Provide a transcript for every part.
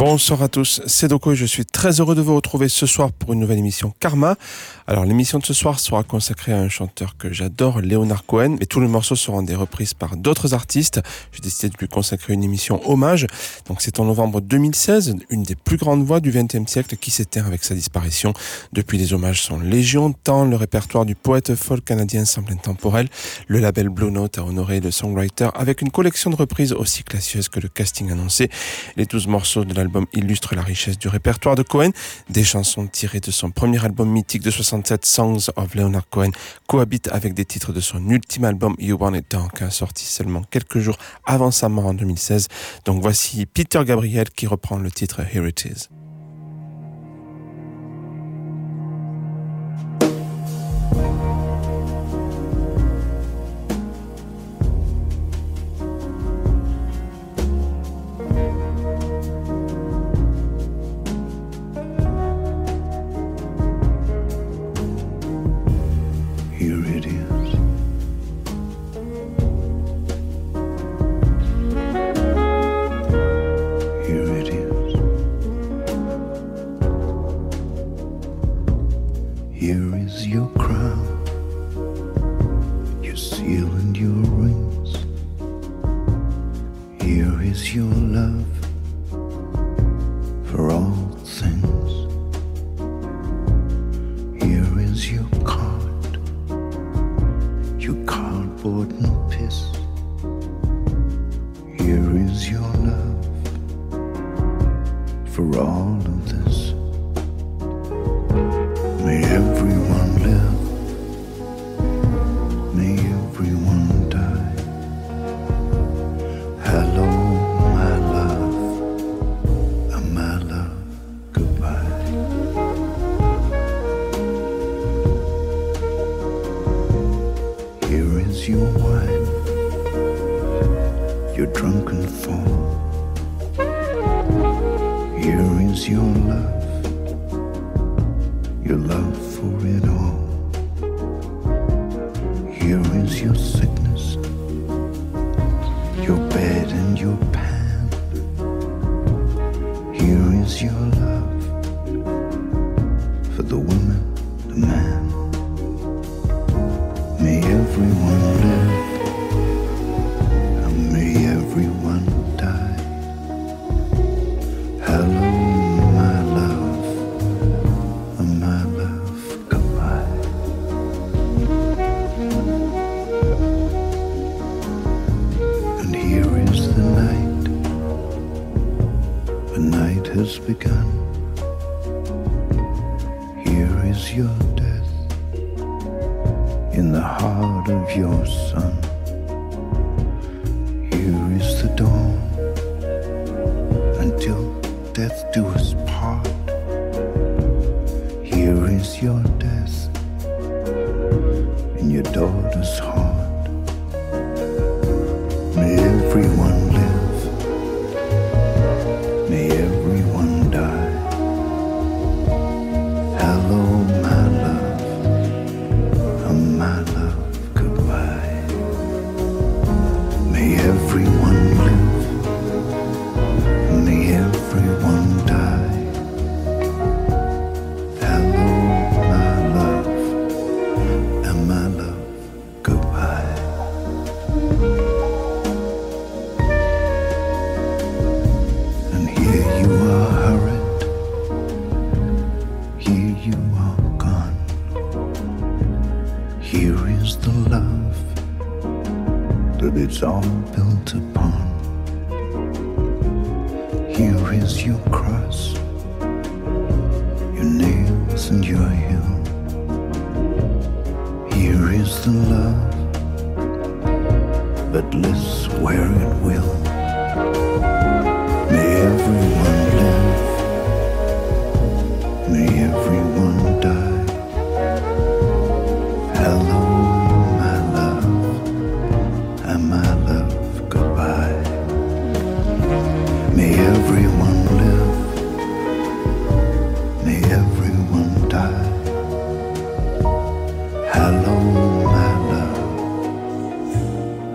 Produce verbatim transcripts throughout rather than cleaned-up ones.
Bonsoir à tous, c'est Doko et je suis très heureux de vous retrouver ce soir pour une nouvelle émission Karma. Alors l'émission de ce soir sera consacrée à un chanteur que j'adore, Leonard Cohen, mais tous les morceaux seront des reprises par d'autres artistes. J'ai décidé de lui consacrer une émission hommage. Donc c'est en novembre deux mille seize, une des plus grandes voix du vingtième siècle qui s'éteint avec sa disparition. Depuis, les hommages sont légion, tant le répertoire du poète folk canadien semble intemporel. Le label Blue Note a honoré le songwriter avec une collection de reprises aussi classieuse que le casting annoncé. Les douze morceaux de l'album illustrent la richesse du répertoire de Cohen. Des chansons tirées de son premier album mythique de soixante-sept, Songs of Leonard Cohen, cohabitent avec des titres de son ultime album You Want It Dark, sorti seulement quelques jours avant sa mort en deux mille seize. Donc voici Peter Gabriel qui reprend le titre Here It Is.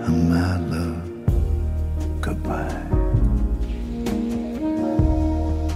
Goodbye.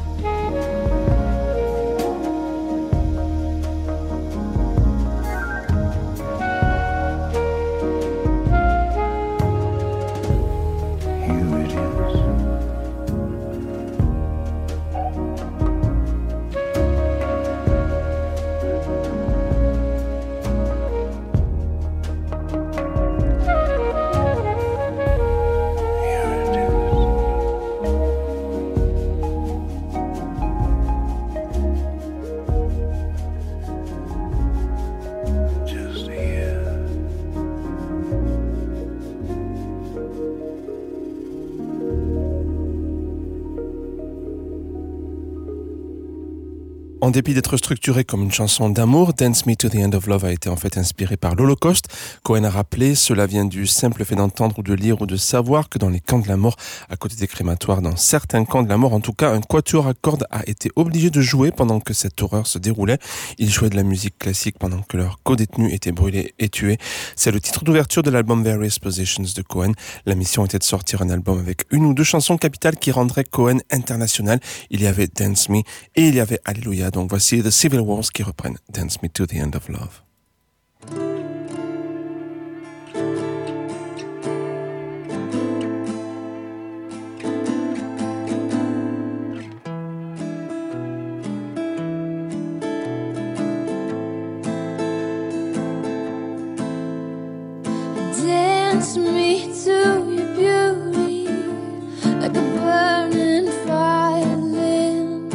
En dépit d'être structurée comme une chanson d'amour, Dance Me to the End of Love a été en fait inspirée par l'Holocauste. Cohen a rappelé, cela vient du simple fait d'entendre ou de lire ou de savoir que dans les camps de la mort, à côté des crématoires, dans certains camps de la mort, en tout cas, un quatuor à cordes a été obligé de jouer pendant que cette horreur se déroulait. Ils jouaient de la musique classique pendant que leurs co-détenus étaient brûlés et tués. C'est le titre d'ouverture de l'album Various Positions de Cohen. La mission était de sortir un album avec une ou deux chansons capitales qui rendraient Cohen international. Il y avait Dance Me et il y avait Alléluia. Donc voici The Civil Wars qui reprennent Dance Me to the End of Love. Dance me to your beauty like a burning violin.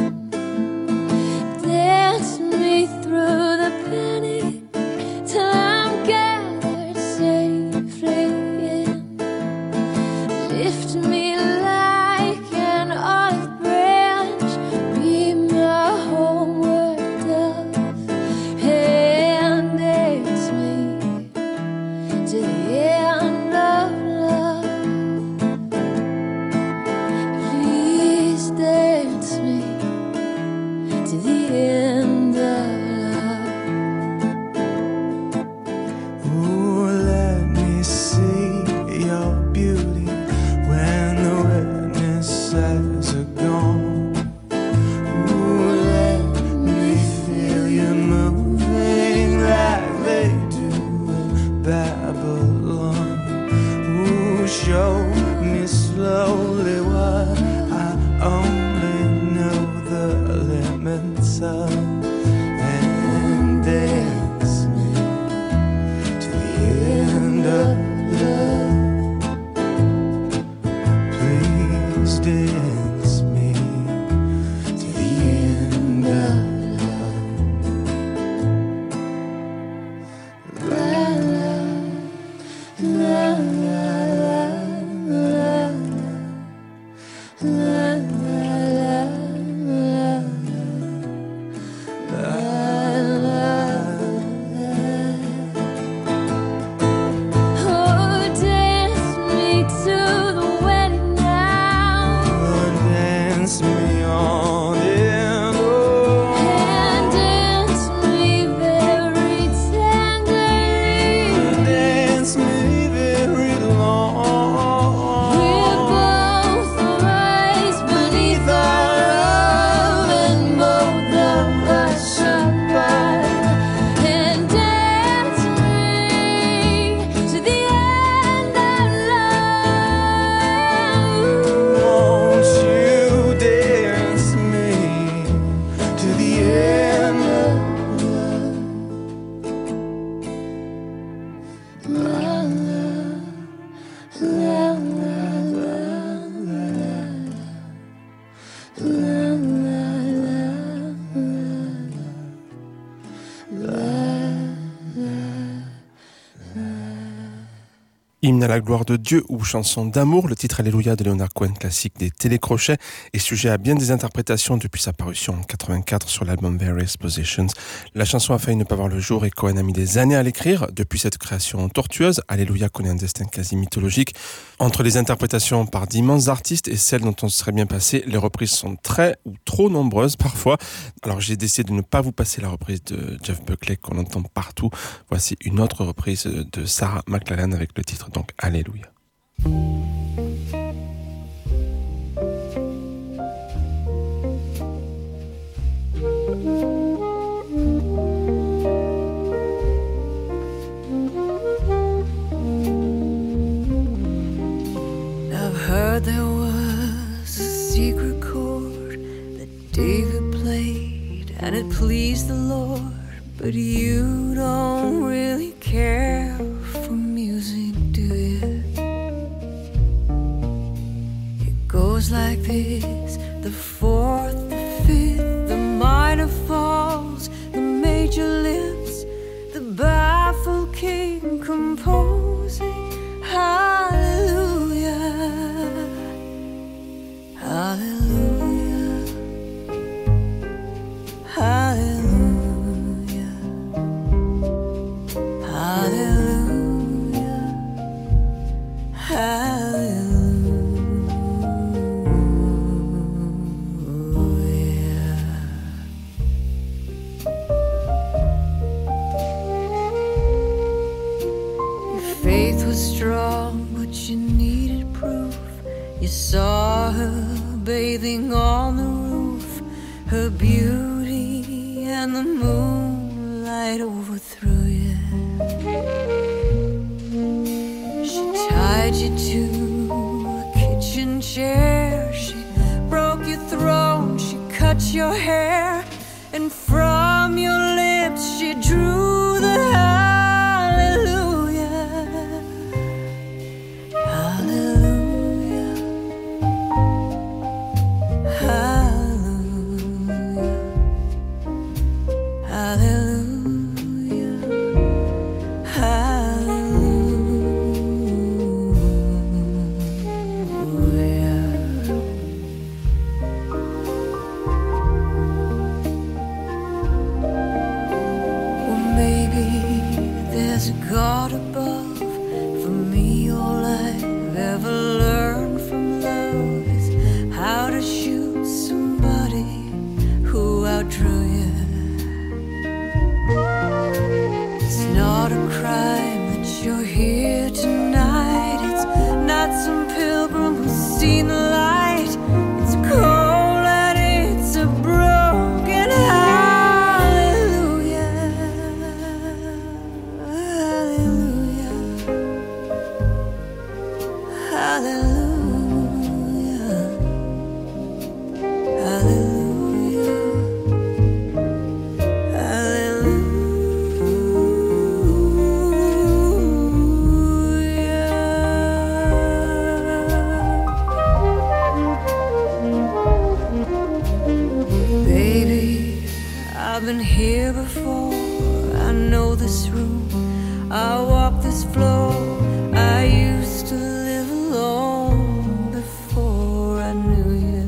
Dance me through the panic till I'm gathered safely in. Lift me like an olive branch, be my homeward dove, and dance me to the end of love. Please dance me to the end of love. Ooh, let me see your beauty when the witnesses are gone. Ooh, let me feel you moving like they do in Babylon. Ooh, show me slowly what I only know the limits of, and dance me to the end of love. Please dance me to the end of love. La la la la la la la Oh, dance me to the wedding now, Dance me on in, oh, and dance me very tenderly. dance me very long. We're both rise beneath our love, and both of us shall burn. And dance me to the end of love. Won't you dance me to the end of La, la, la, la, la, la, la, Hymne à la gloire de Dieu ou chanson d'amour, le titre Alléluia de Leonard Cohen, classique des télécrochets, est sujet à bien des interprétations depuis sa parution en quatre-vingt-quatre sur l'album Various Positions. La chanson a failli ne pas voir le jour et Cohen a mis des années à l'écrire. Depuis cette création tortueuse, Alléluia connaît un destin quasi mythologique. Entre les interprétations par d'immenses artistes et celles dont on se serait bien passé, les reprises sont très ou trop nombreuses parfois. Alors j'ai décidé de ne pas vous passer la reprise de Jeff Buckley qu'on entend partout. Voici une autre reprise de Sarah McLachlan avec le titre donc Alléluia. I've heard there was a secret chord that David played and it pleased the Lord, but you don't really care for music, do you? It goes like this: the fourth, the fifth, the minor falls, the major lifts, the baffled king composing. Hallelujah, hallelujah, hallelujah. was strong, but you needed proof. You saw her bathing on the roof, her beauty and the moonlight overthrew you. She tied you to a kitchen chair, she broke your throne, she cut your hair, and from your lips she drew the hallelujah. Hallelujah. Hallelujah. Hallelujah. Hallelujah. Well, maybe there's a God above. For me, all I've ever learned from love is how to shoot somebody who outdrew you. It's not a crime that you're here tonight. It's not some pilgrim who's seen the light. It's cold and it's a broken hallelujah. Hallelujah. Hallelujah. Hallelujah. Hallelujah. Baby, I've been here before. I know this room. I walk this floor. I used to live alone before I knew you.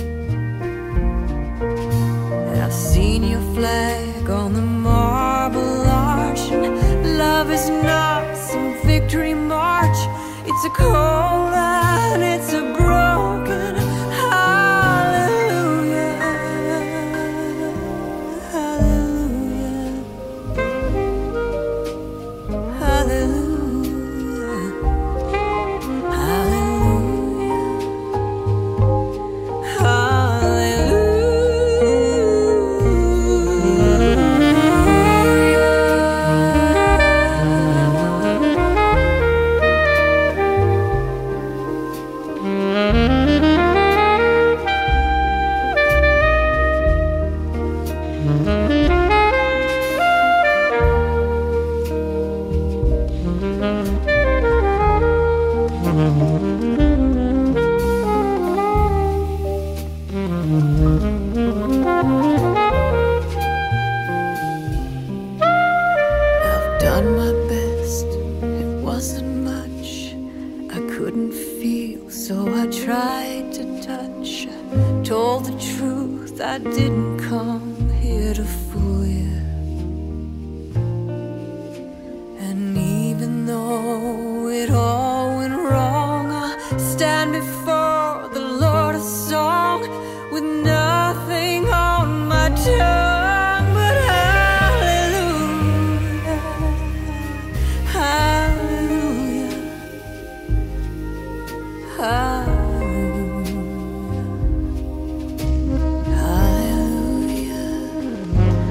And I've seen your flag on the marble arch. And love is not some victory march. It's a cold and it's a broken hallelujah. Hallelujah. Hallelujah. Hallelujah. I've done my best, it wasn't much. I couldn't feel, so I tried to touch. I told the truth, I didn't come here to fool you. And even though it all went wrong, I stand before the Lord a song with nothing on my tongue but hallelujah. Hallelujah. Hallelujah. Hallelujah.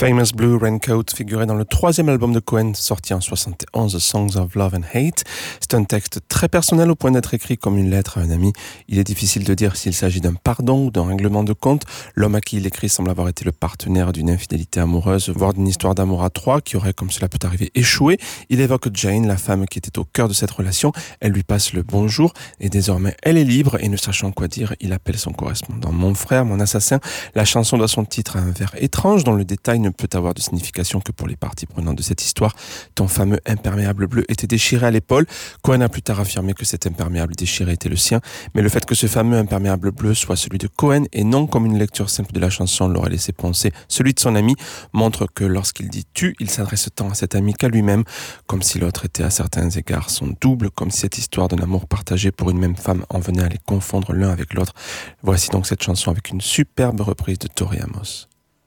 Famous Blue Raincoat figurait dans le troisième album de Cohen, sorti en soixante et onze, Songs of Love and Hate. C'est un texte très personnel au point d'être écrit comme une lettre à un ami. Il est difficile de dire s'il s'agit d'un pardon ou d'un règlement de compte. L'homme à qui il écrit semble avoir été le partenaire d'une infidélité amoureuse, voire d'une histoire d'amour à trois qui aurait, comme cela peut arriver, échoué. Il évoque Jane, la femme qui était au cœur de cette relation. Elle lui passe le bonjour et désormais elle est libre et ne sachant quoi dire, il appelle son correspondant mon frère, mon assassin. La chanson doit son titre à un vers étrange dont le détail ne peut avoir de signification que pour les parties prenantes de cette histoire. Ton fameux imperméable bleu était déchiré à l'épaule. Cohen a plus tard affirmé que cet imperméable déchiré était le sien, mais le fait que ce fameux imperméable bleu soit celui de Cohen et non comme une lecture simple de la chanson l'aurait laissé penser celui de son ami montre que lorsqu'il dit tu, il s'adresse tant à cet ami qu'à lui-même, comme si l'autre était à certains égards son double, comme si cette histoire d'un amour partagé pour une même femme en venait à les confondre l'un avec l'autre. Voici donc cette chanson avec une superbe reprise de Tori Amos.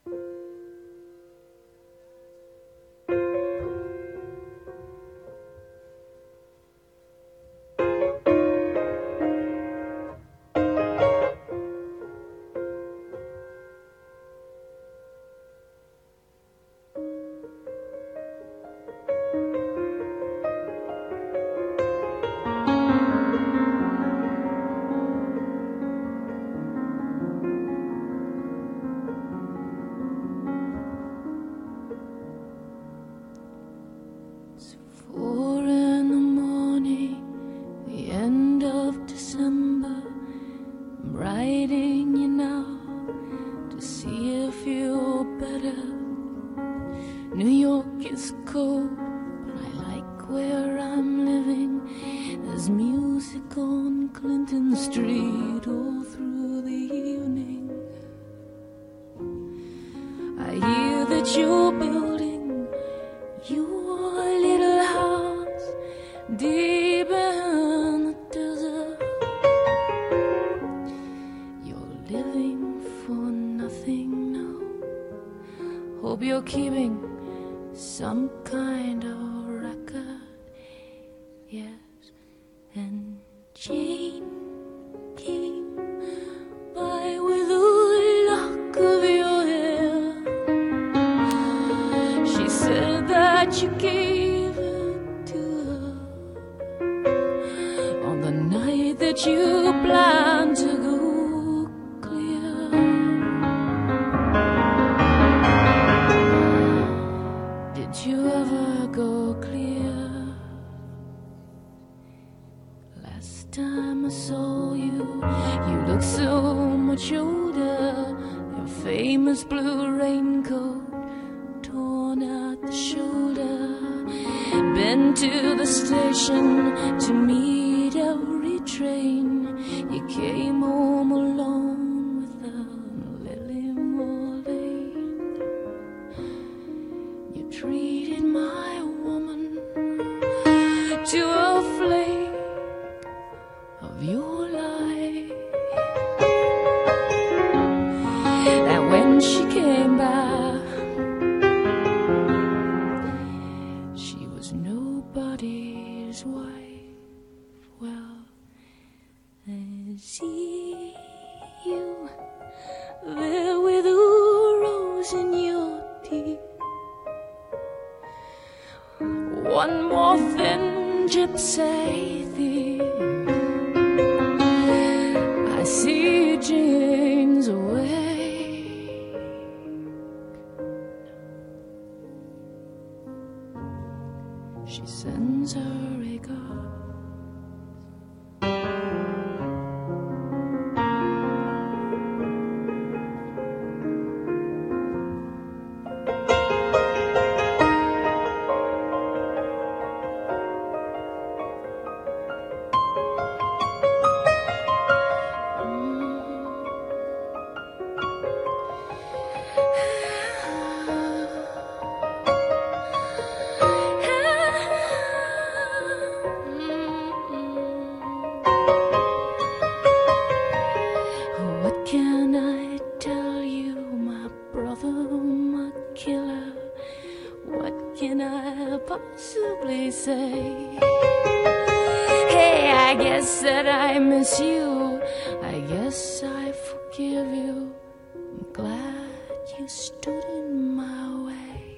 Four in the morning, the end of December. I'm writing you now to see if you're better. New York is cold, but I like where I'm living. There's music on Clinton Street all through the evening. I hear that you're building your little house deep in the desert. You're living for nothing now. Hope you're keeping some kind of record. Yes, and Jane came by with a lock of your hair. She said that you gave it to her on the night that you planned to go clear. Did you ever go clear? Last time I saw you, you looked so much older. Your famous blue raincoat torn at the shoulder. Been to the station to meet every train. You came home alone with a Lily Marlene. You treated my woman to a flake of your life. And when she came back, she was nobody's wife. Well, I see you there with a rose in your teeth. One more thin gypsy thief. I see Jane's away. She sends her regards. What can I tell you, my brother, my killer? What can I possibly say? Hey, I guess that I miss you. I guess I forgive you. I'm glad you stood in my way.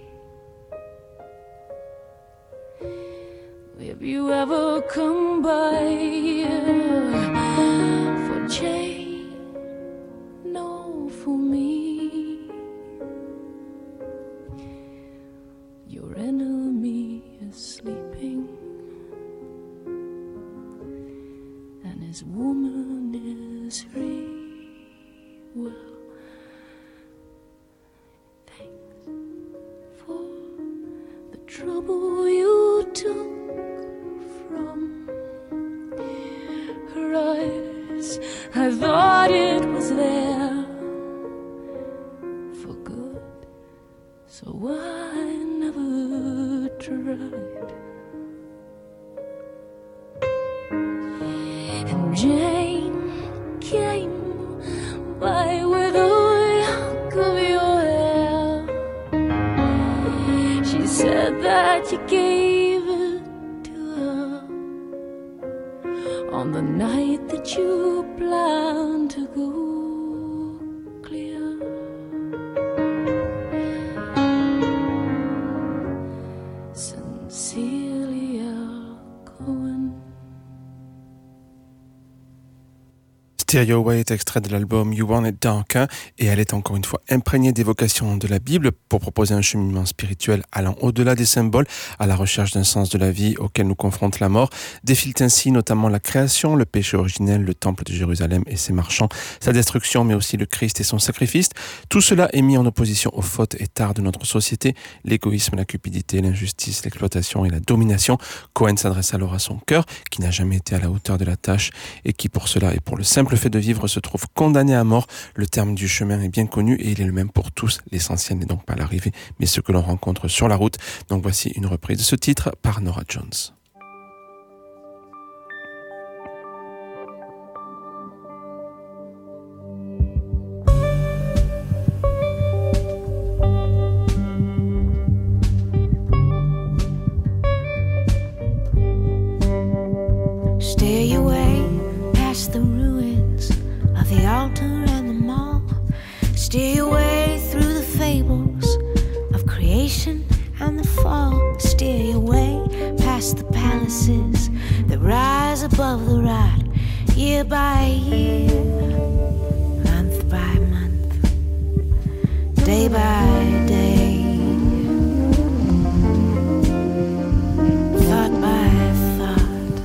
Have you ever come by for Jane? No, for me. Your enemy is sleeping, and his woman is free. Well, thanks for the trouble you took from her eyes. I thought it was there for good, so I never tried. And Jane came by with a lock of your hair. She said that you gave it to her on the night that you planned to go clear. Sincerely, Al Cohen. Stereo Way est extrait de l'album You Want It Dark, hein, et elle est encore une fois imprégnée d'évocations de la Bible pour proposer un cheminement spirituel allant au-delà des symboles à la recherche d'un sens de la vie auquel nous confronte la mort. Défilent ainsi notamment la création, le péché originel, le temple de Jérusalem et ses marchands, sa destruction mais aussi le Christ et son sacrifice. Tout cela est mis en opposition aux fautes et tares de notre société, l'égoïsme, la cupidité, l'injustice, l'exploitation et la domination. Cohen s'adresse alors à son cœur qui n'a jamais été à la hauteur de la tâche et qui pour cela et pour le simple fait de vivre se trouve condamné à mort. Le terme du chemin est bien connu et il est le même pour tous. L'essentiel n'est donc pas l'arrivée, mais ce que l'on rencontre sur la route. Donc voici une reprise de ce titre par Norah Jones. Stay away past the ruins of the altar and the mall. Stay away through the fables of creation and the fall. Stay away past the palaces that rise above the rot, year by year, month by month, day by day, thought by thought.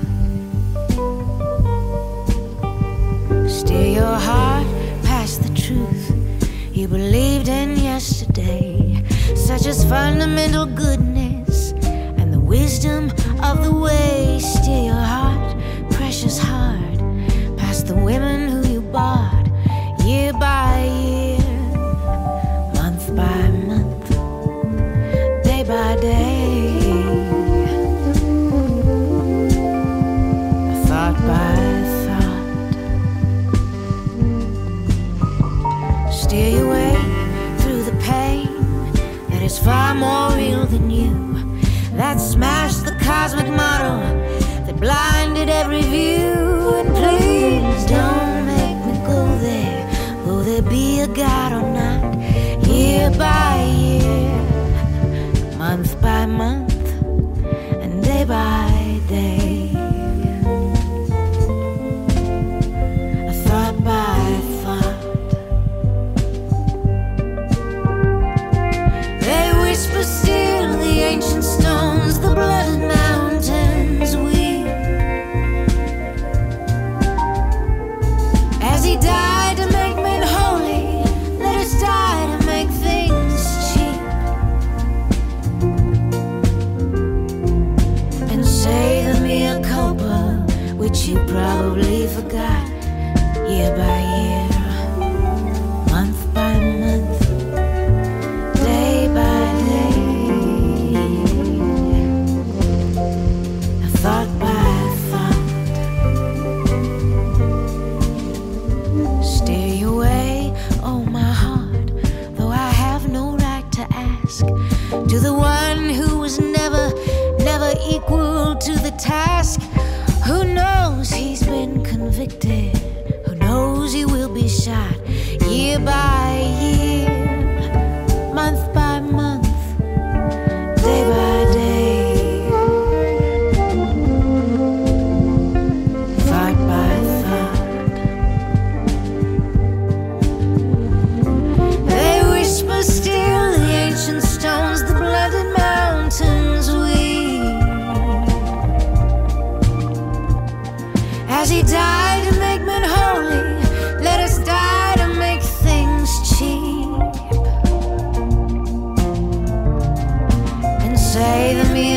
Steer your heart past the truth you believed in yesterday, such as fundamental goodness and the wisdom of the way. Steer your heart, precious heart, past the women who you bought, year by year, month by month, day by day, thought by thought. Steer your way through the pain that is far more real than you, that smashed the cosmic model, that blinded every view. And please don't make me go there, will there be a God or not? Year by year, month by month, and day by day, thought by thought. They whisper still, the ancient stones, the blooded mountains weep, as he died to make men holy. Let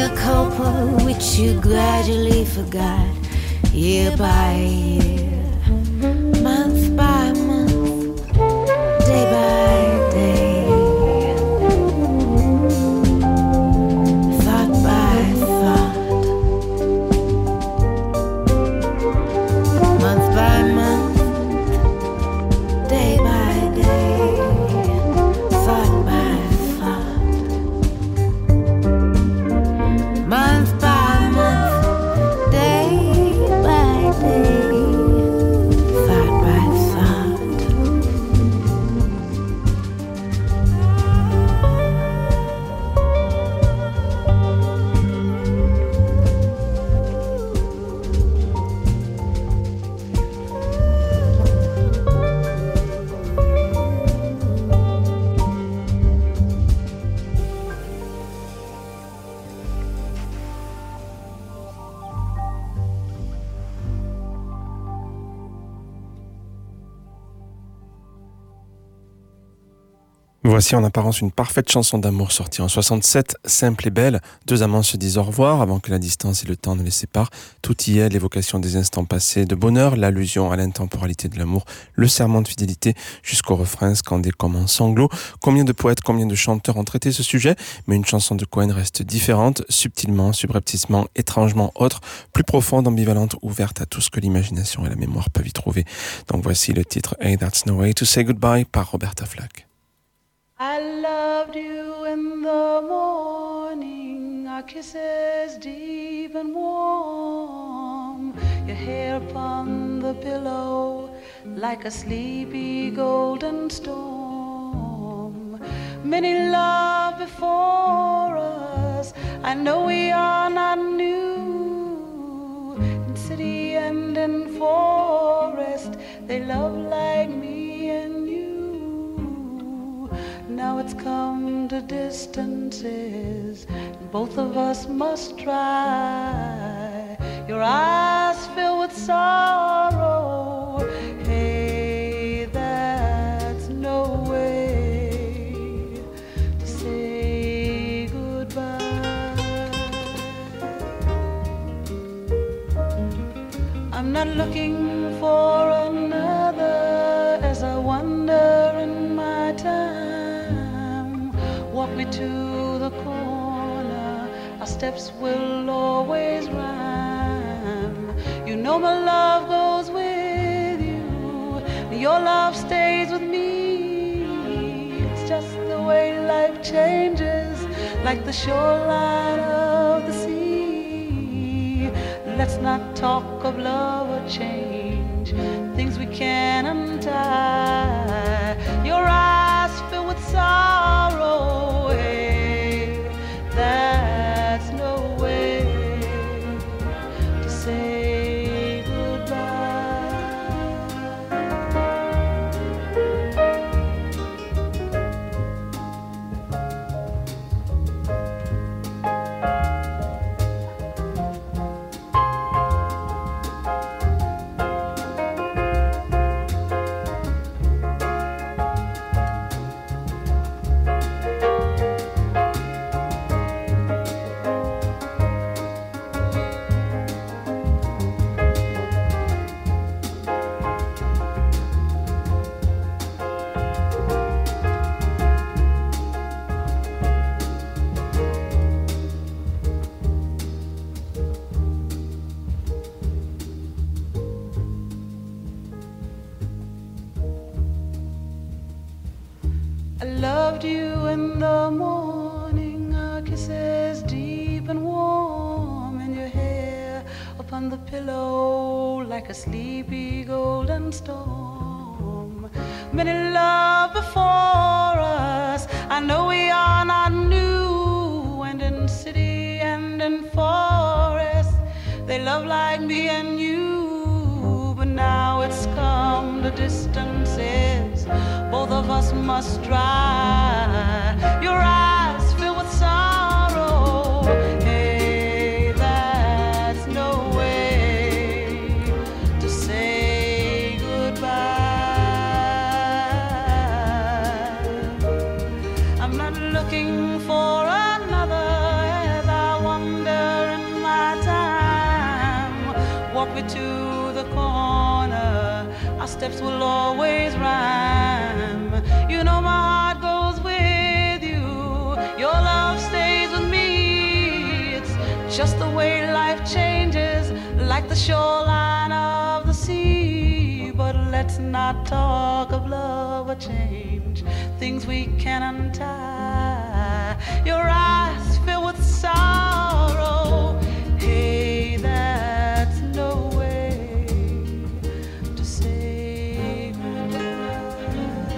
mea culpa, which you gradually forgot, year by year, month by month, day by day, thought by thought, month by month, day by day, thought by thought, month by month, day by day, thought by thought. Voici en apparence une parfaite chanson d'amour sortie en soixante-sept, simple et belle. Deux amants se disent au revoir avant que la distance et le temps ne les séparent. Tout y est, l'évocation des instants passés de bonheur, l'allusion à l'intemporalité de l'amour, le serment de fidélité, jusqu'au refrain scandé comme un sanglot. Combien de poètes, combien de chanteurs ont traité ce sujet, mais une chanson de Cohen reste différente, subtilement, subrepticement, étrangement autre, plus profonde, ambivalente, ouverte à tout ce que l'imagination et la mémoire peuvent y trouver. Donc voici le titre Hey, That's No Way to Say Goodbye par Roberta Flack. I loved you in the morning, our kisses deep and warm, your hair upon the pillow like a sleepy golden storm. Many love before us, I know we are not new, in city and in forest, they love like me and you. Now it's come to distances, and both of us must try. Your eyes fill with sorrow. Hey, that's no way to say goodbye. I'm not looking for another as I wander in my time. Walk me to the corner, our steps will always rhyme. You know my love goes with you, your love stays with me. It's just the way life changes, like the shoreline of the sea. Let's not talk of love or change, things we can't untie. Your eyes fill with sorrow, hey, that's no way to say goodbye. I loved you in the morning, our kisses deep and warm, and your hair upon the pillow like a sleepy golden storm. Many love before us, I know we are not new, and in city and in forest, they love like me and you. But now it's come to distances, both of us must try. Your eyes fill with sorrow, hey, that's no way to say goodbye. I'm not looking for another as I wander me to the corner. Our steps will always rhyme. You know my heart goes with you. Your love stays with me. It's just the way life changes, like the shoreline of the sea. But let's not talk of love or change, things we can untie. Your eyes fill with sorrow. Hey, that's no way to say goodbye.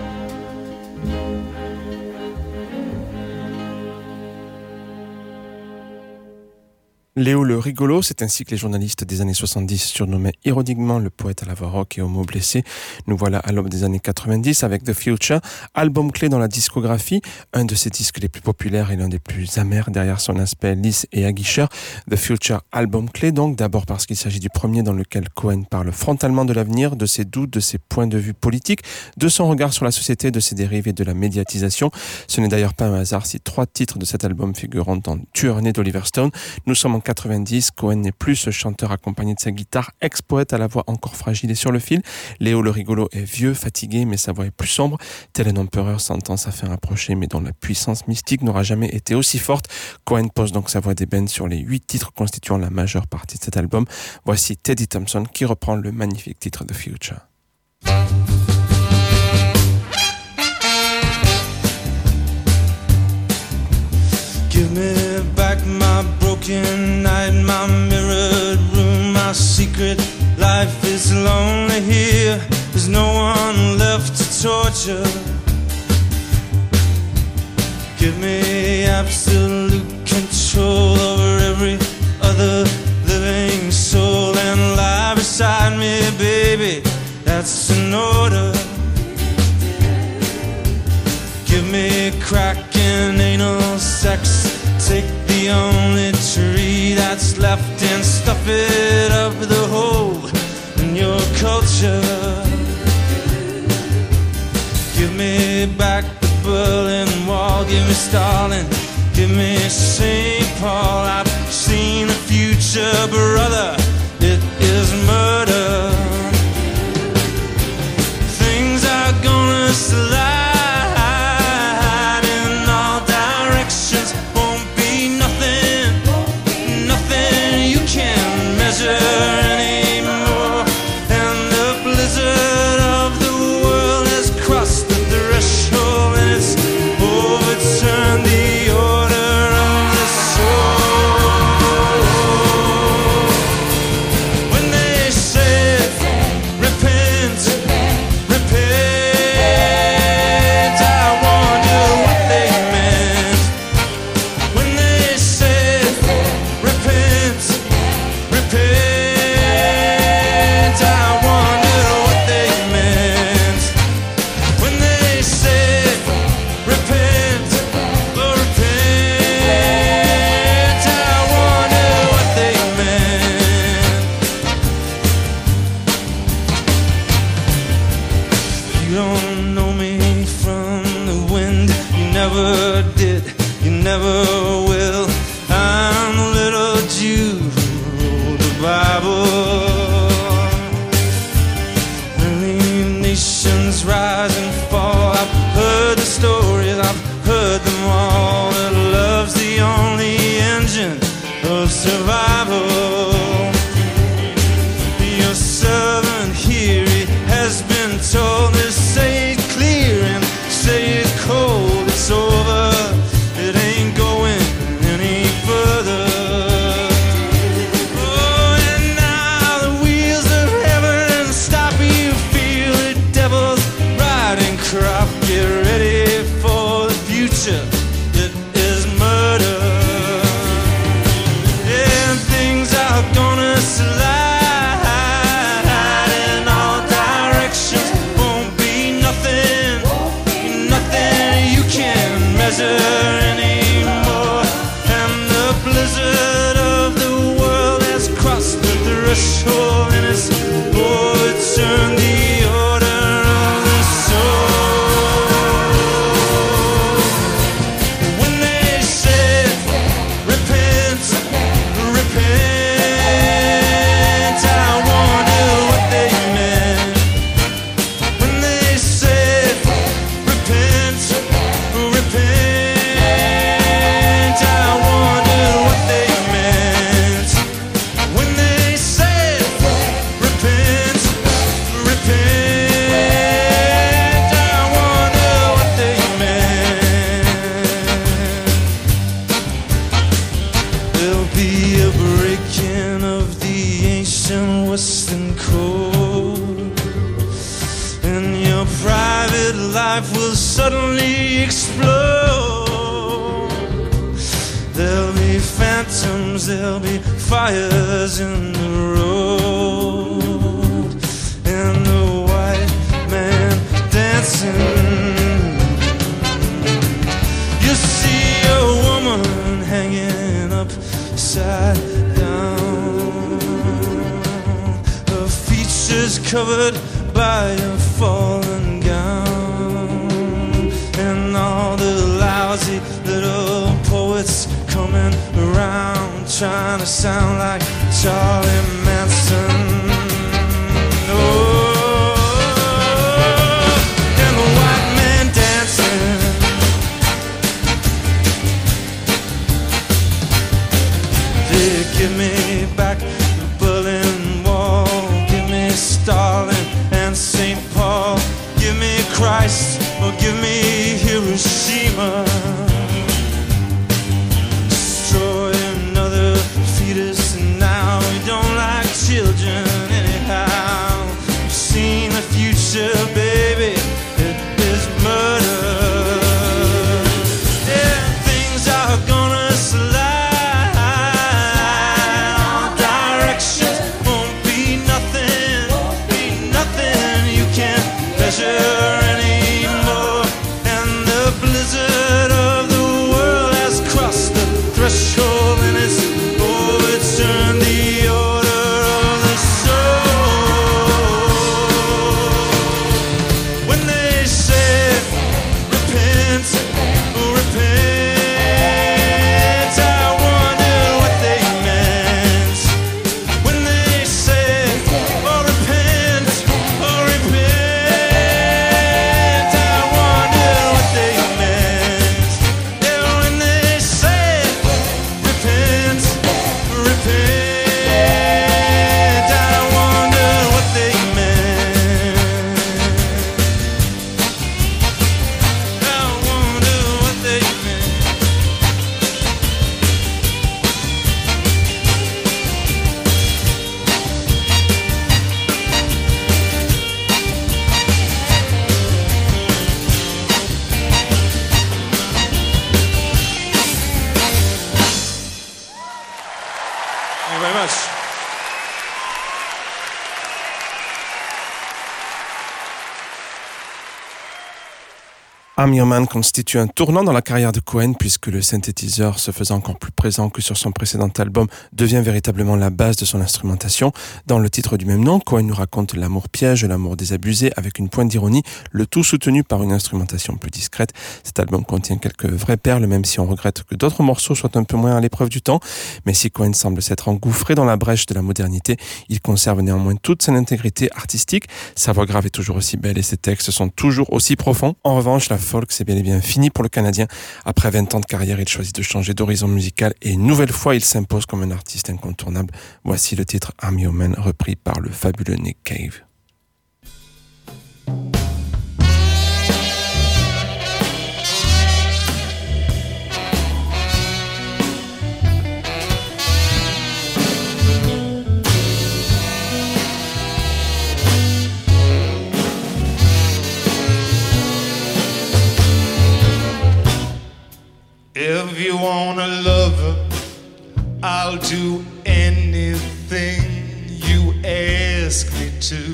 Léo le rigolo, c'est ainsi que les journalistes des années soixante-dix surnommaient ironiquement le poète à la voix rock et aux mots blessés. Nous voilà à l'aube des années quatre-vingt-dix avec The Future, album clé dans la discographie, un de ses disques les plus populaires et l'un des plus amers derrière son aspect lisse et aguicheur. The Future, album clé donc, d'abord parce qu'il s'agit du premier dans lequel Cohen parle frontalement de l'avenir, de ses doutes, de ses points de vue politiques, de son regard sur la société, de ses dérives et de la médiatisation. Ce n'est d'ailleurs pas un hasard si trois titres de cet album figurent dans Tueur né d'Oliver Stone. Nous sommes en quatre-vingt-dix, Cohen n'est plus ce chanteur accompagné de sa guitare, ex-poète à la voix encore fragile et sur le fil. Léo le rigolo est vieux, fatigué, mais sa voix est plus sombre. Tel un empereur sentant sa fin approcher, mais dont la puissance mystique n'aura jamais été aussi forte. Cohen pose donc sa voix d'ébène sur les huit titres constituant la majeure partie de cet album. Voici Teddy Thompson qui reprend le magnifique titre The Future. Give me back my broken night, my mirrored room, my secret life is lonely here. There's no one left to torture. Give me absolute control over every other living soul and lie beside me, baby, that's an order. Give me cracking anal sex. Take the only tree that's left and stuff it up the hole in your culture. Give me back the Berlin Wall. Give me Stalin. Give me Saint Paul. I've seen the future, brother. It is murder. Things are gonna slide. Anymore, and the blizzard of the world has crossed the threshold and it's overturned the order of the soul. When they said repent, repent, I wonder what they meant. When they said repent, repent, I wonder what they meant. When they said repent, oh repent, I wonder what they meant. You don't know me from the wind, you never did, you never will. I'm a little Jew who wrote the Bible. Many nations rise and fall. I've heard the stories, I've heard them all. That love's the only engine of survival. Your servant here, he has been told to say it clear and say it cold. It's over, it ain't going any further. Oh, and now the wheels of heaven stop. You feel the devil's riding crop. Get ready for the future. It is murder. And things are gonna slide in all directions. Won't be nothing, nothing you can measure anymore. And the blizzard of the world has crossed the threshold and it's overturned the order of the soul. When they said repent, repent, I explode. There'll be phantoms, there'll be fires in the road, and the white man dancing. You see a woman hanging upside down, her features covered by a fallen gown, and all the lousy little poets coming around trying to sound like Charlie Manson. Oh, and the white man dancing. They give me back the Berlin Wall, give me Stalin and Saint Paul, give me Christ or give me Hiroshima. Destroy another fetus and now we don't like children anyhow. You've seen the future, baby, it is murder. Yeah, things are gonna slide, directions won't be nothing, be nothing you can't measure anymore, and the blizzard of the world has crossed the threshold and it's overturned the order of the soul. When they say repent, repent, I wonder what they meant. When they say oh repent, oh repent, I wonder what they meant. Yeah, when they say repent, repent, I wonder what they meant. I wonder what they meant. Thank you very much. I'm Your Man constitue un tournant dans la carrière de Cohen puisque le synthétiseur, se faisant encore plus présent que sur son précédent album, devient véritablement la base de son instrumentation. Dans le titre du même nom, Cohen nous raconte l'amour piège, l'amour désabusé avec une pointe d'ironie, le tout soutenu par une instrumentation plus discrète. Cet album contient quelques vraies perles, même si on regrette que d'autres morceaux soient un peu moins à l'épreuve du temps. Mais si Cohen semble s'être engouffré dans la brèche de la modernité, il conserve néanmoins toute son intégrité artistique. Sa voix grave est toujours aussi belle et ses textes sont toujours aussi profonds. En revanche, la folk, c'est bel et bien fini pour le Canadien. Après vingt ans de carrière, il choisit de changer d'horizon musical et une nouvelle fois, il s'impose comme un artiste incontournable. Voici le titre I'm Your Man, repris par le fabuleux Nick Cave. If you want a lover, I'll do anything you ask me to.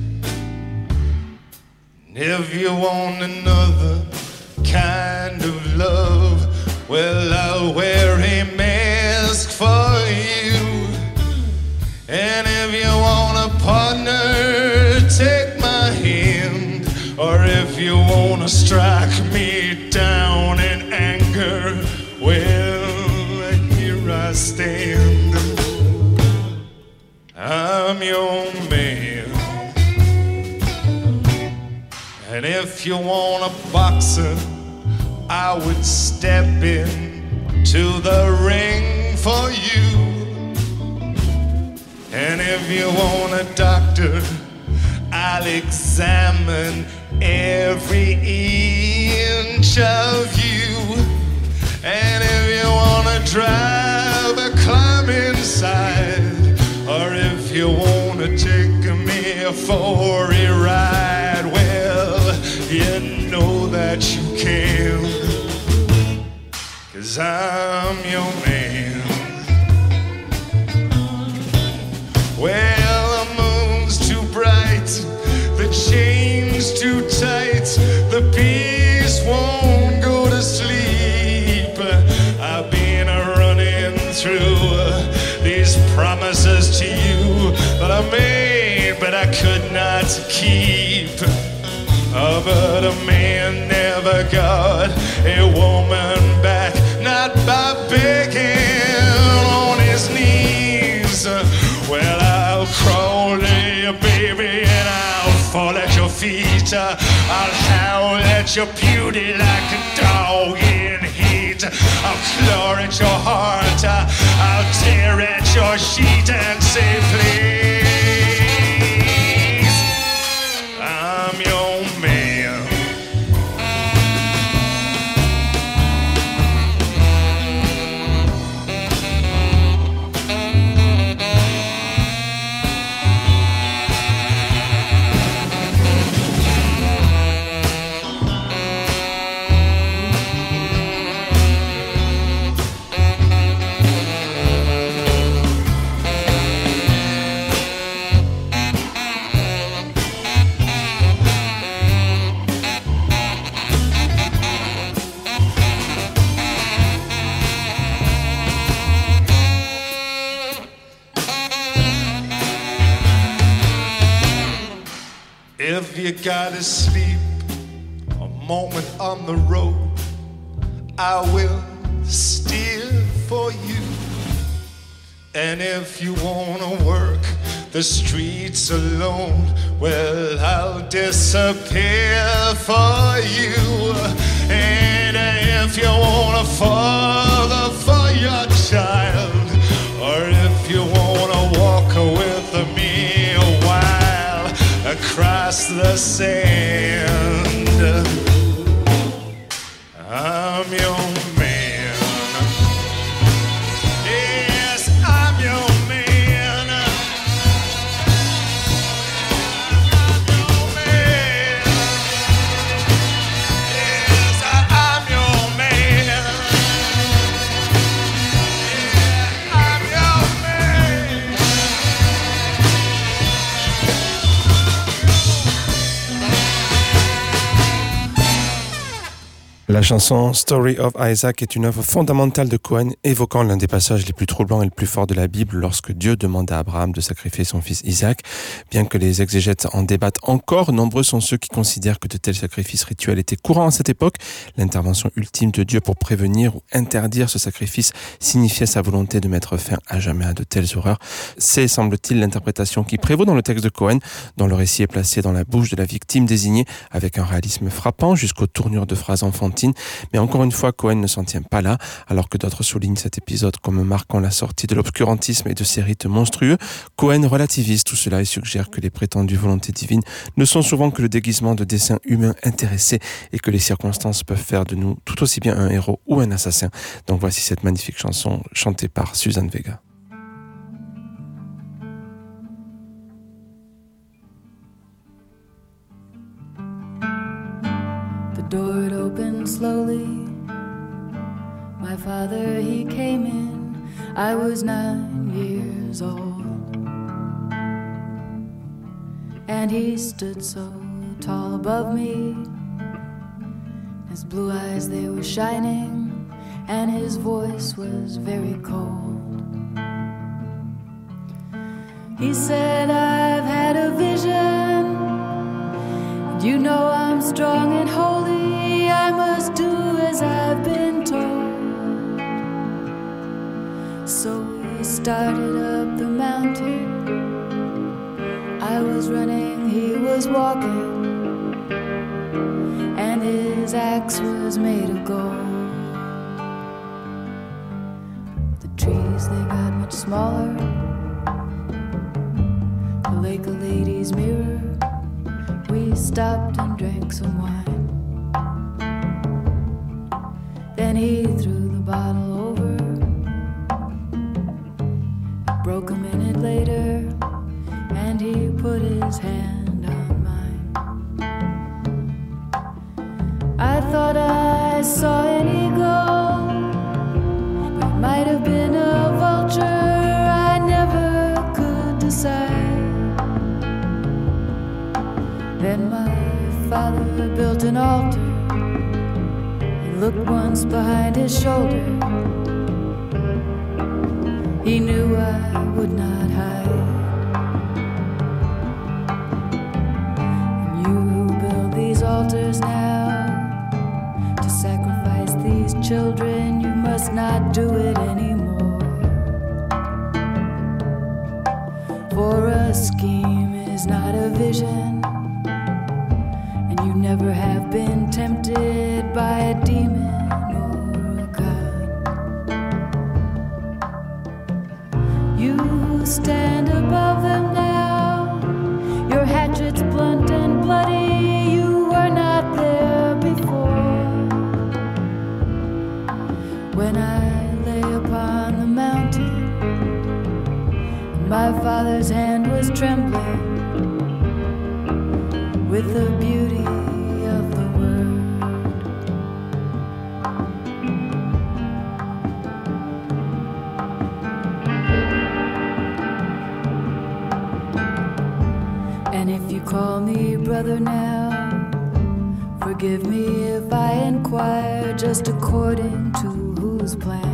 If you want another kind of love, well, I'll wear a mask for you. And if you want a partner, take my hand. Or if you want to strike me down in anger, well, here I stand. I'm your man. And if you want a boxer, I would step in to the ring for you. And if you want a doctor, I'll examine every inch of you. And if you wanna drive, climb inside. Or if you wanna take me for a ride, well, you know that you can. 'cause I'm your man. Well, the moon's too bright, the chain's too tight, the beast won't go to sleep. I've been running through these promises to you that I made, but I could not keep. Oh, but a man never got a woman back, not by begging on his knees. Well, I'll crawl to you, baby, and I'll fall at your feet. I'll howl at your beauty like a dog in heat. I'll claw at your heart, I'll tear at your sheet and say, please, I'm your man. If you gotta sleep a moment on the road, I will steer for you. And if you wanna work the streets alone, well, I'll disappear for you. And if you want a father for your child, or if you wanna walk with me a while across the sand, I'm your man. Yes, I'm your man. I'm your man. Yes, I'm your man. Yeah, I'm your man. La chanson Story of Isaac est une œuvre fondamentale de Cohen, évoquant l'un des passages les plus troublants et les plus forts de la Bible lorsque Dieu demande à Abraham de sacrifier son fils Isaac. Bien que les exégètes en débattent encore, nombreux sont ceux qui considèrent que de tels sacrifices rituels étaient courants à cette époque. L'intervention ultime de Dieu pour prévenir ou interdire ce sacrifice signifiait sa volonté de mettre fin à jamais à de telles horreurs. C'est, semble-t-il, l'interprétation qui prévaut dans le texte de Cohen, dont le récit est placé dans la bouche de la victime désignée avec un réalisme frappant jusqu'aux tournures de phrases enfantines. Mais encore une fois, Cohen ne s'en tient pas là, alors que d'autres soulignent cet épisode comme marquant la sortie de l'obscurantisme et de ces rites monstrueux. Cohen relativise tout cela et suggère que les prétendues volontés divines ne sont souvent que le déguisement de desseins humains intéressés et que les circonstances peuvent faire de nous tout aussi bien un héros ou un assassin. Donc voici cette magnifique chanson chantée par Suzanne Vega. The door had opened slowly. My father, he came in. I was nine years old. And he stood so tall above me. His blue eyes, they were shining. And his voice was very cold. He said, I've had a vision. You know I'm strong and holy, I must do as I've been told. So we started up the mountain. I was running, he was walking, and his axe was made of gold. The trees, they got much smaller. The lake, a lady's mirror. We stopped and drank some wine. Then he threw the bottle over. Broke a minute later, and he put his hand on mine. I thought I saw an eagle an altar. He looked once behind his shoulder. He knew I would not hide. And you who build these altars now to sacrifice these children, you must not do it anymore. For a scheme is not a vision, and you never have been tempted by a demon or a god. You stand above them now, your hatchet's blunt and bloody. You were not there before. When I lay upon the mountain, my father's hand was trembling with the beauty of the word. And if you call me brother now, forgive me if I inquire just according to whose plan.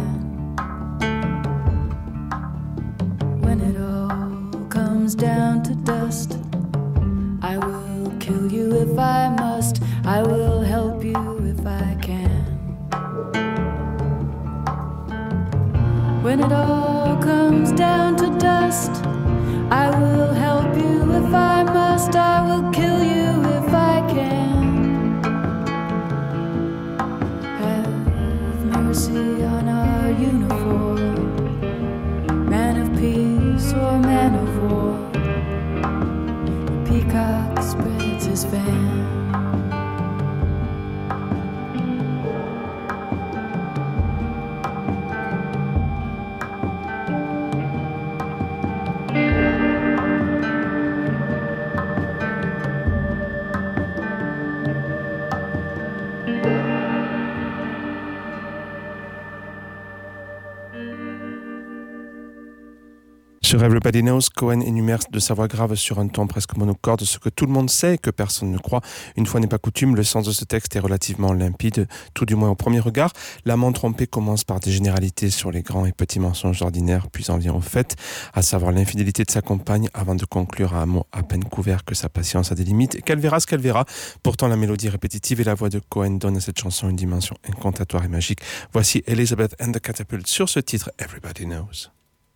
Down to dust, I will kill you if I must. I will help you if I can. When it all comes down to dust, I will help you if I must. I will kill you if I can. Have mercy on our uniform, man of peace or man of war. Peacock spreads his fan. Sur Everybody Knows, Cohen énumère de sa voix grave sur un ton presque monocorde ce que tout le monde sait et que personne ne croit. Une fois n'est pas coutume, le sens de ce texte est relativement limpide, tout du moins au premier regard. L'amant trompé commence par des généralités sur les grands et petits mensonges ordinaires, puis en vient au fait, à savoir l'infidélité de sa compagne, avant de conclure à un mot à peine couvert que sa patience a des limites et qu'elle verra ce qu'elle verra. Pourtant, la mélodie répétitive et la voix de Cohen donnent à cette chanson une dimension incantatoire et magique. Voici Elizabeth and the Catapult sur ce titre Everybody Knows.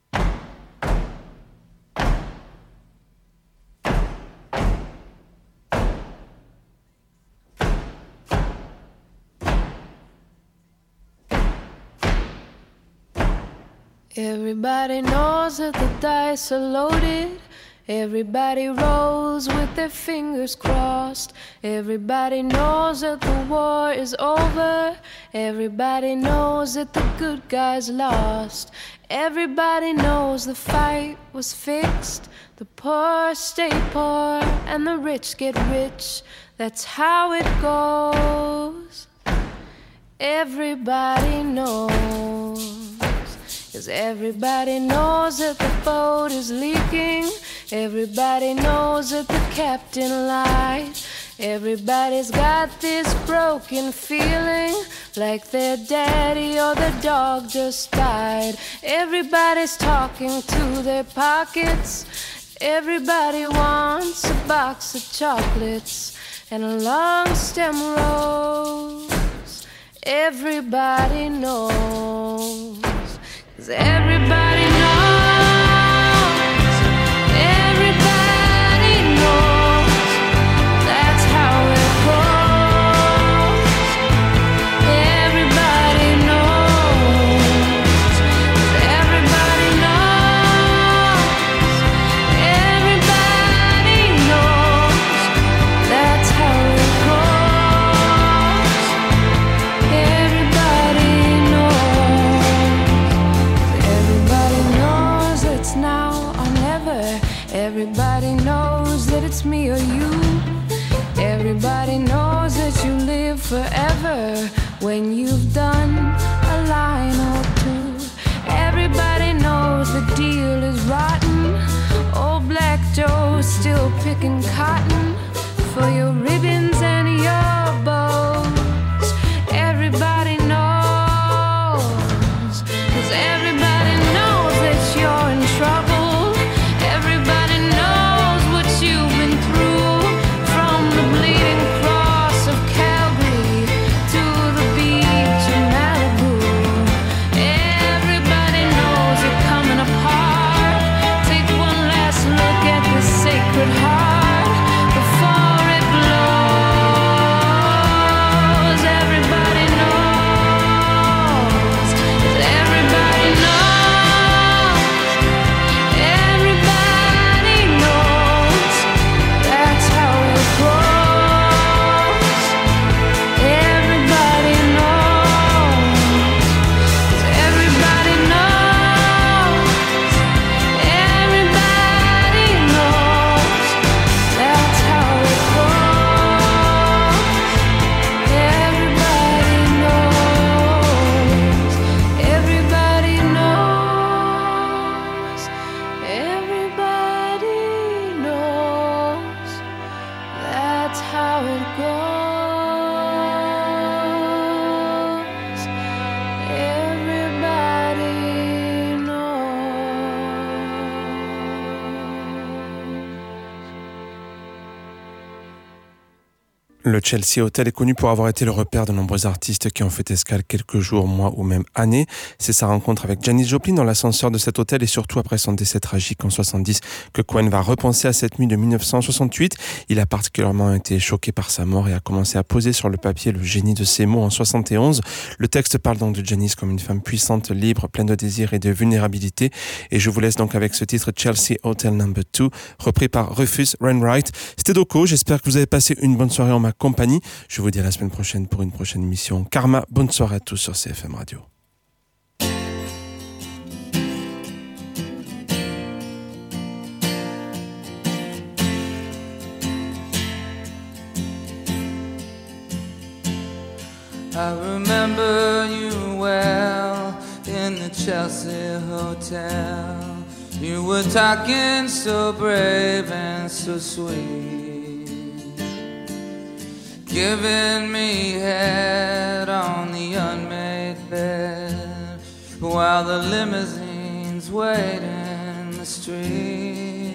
Everybody knows that the dice are loaded. Everybody rolls with their fingers crossed. Everybody knows that the war is over. Everybody knows that the good guys lost. Everybody knows the fight was fixed. The poor stay poor and the rich get rich. That's how it goes. Everybody knows. 'Cause everybody knows that the boat is leaking. Everybody knows that the captain lied. Everybody's got this broken feeling like their daddy or their dog just died. Everybody's talking to their pockets. Everybody wants a box of chocolates and a long stem rose. Everybody knows. 'Cause everybody knows, everybody knows, that's how it goes. Everybody knows, everybody knows, everybody knows, that's how it goes. Everybody knows. It's now or never. Everybody knows that it's me or you. Everybody knows that you live forever when you've done a line or two. Everybody knows the deal is rotten. Old Black Joe's still picking cotton for your ribbons and your bows. Le Chelsea Hotel est connu pour avoir été le repère de nombreux artistes qui ont fait escale quelques jours, mois ou même années. C'est sa rencontre avec Janis Joplin dans l'ascenseur de cet hôtel et surtout après son décès tragique en soixante-dix que Cohen va repenser à cette nuit de dix-neuf cent soixante-huit. Il a particulièrement été choqué par sa mort et a commencé à poser sur le papier le génie de ses mots en soixante et onze. Le texte parle donc de Janis comme une femme puissante, libre, pleine de désir et de vulnérabilité. Et je vous laisse donc avec ce titre Chelsea Hotel number two, repris par Rufus Wainwright. C'était Doko, j'espère que vous avez passé une bonne soirée en ma compagnie. Je vous dis à la semaine prochaine pour une prochaine émission Karma. Bonne soirée à tous sur C F M Radio. I remember you well in the Chelsea Hotel. You were talking so brave and so sweet, giving me head on the unmade bed while the limousines wait in the street.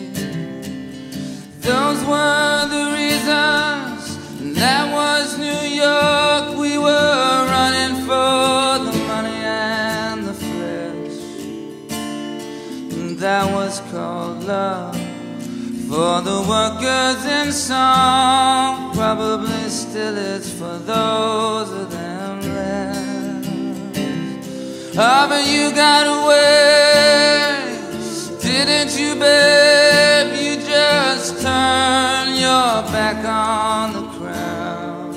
Those were the reasons, that was New York. We were running for the money and the flesh, and that was called love. For the workers in song, probably still it's for those of them left. Oh, but you got away, didn't you, babe? You just turned your back on the crowd.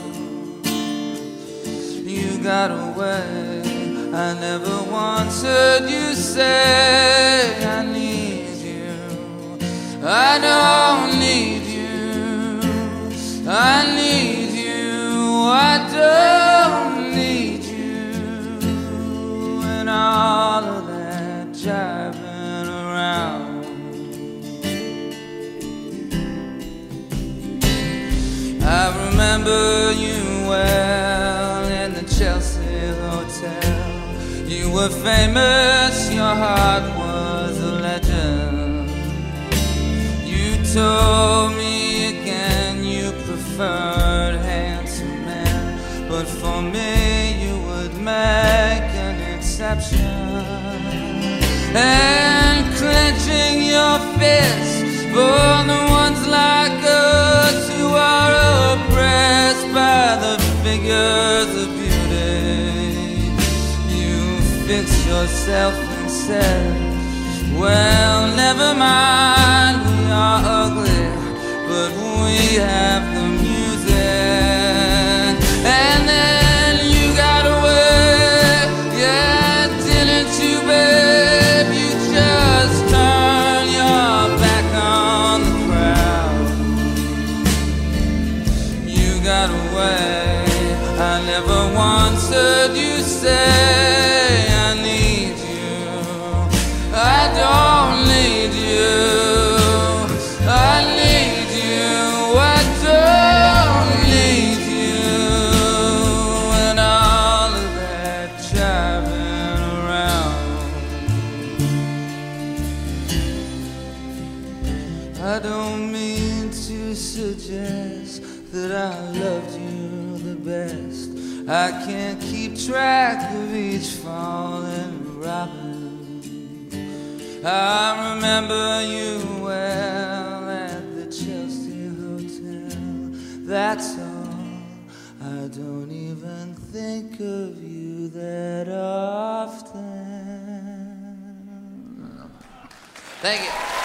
You got away, I never once heard you say I need I don't need you, I need you, I don't need you, and all of that jiving around. I remember you well in the Chelsea Hotel. You were famous, your heart was a legend. Told me again you preferred handsome men, but for me you would make an exception. And clenching your fists for the ones like us who are oppressed by the figures of beauty, you fix yourself and said, well, never mind, we are ugly, but we have the music. And then you got away, yeah, didn't you, babe? You just turned your back on the crowd. You got away, I never once heard you say I need you, I don't need you, I need you, I don't need you, and all of that driving around. I don't mean to suggest that I loved you the best. I can't keep track of each falling robin. I remember you well at the Chelsea Hotel. That's all. I don't even think of you that often. Thank you.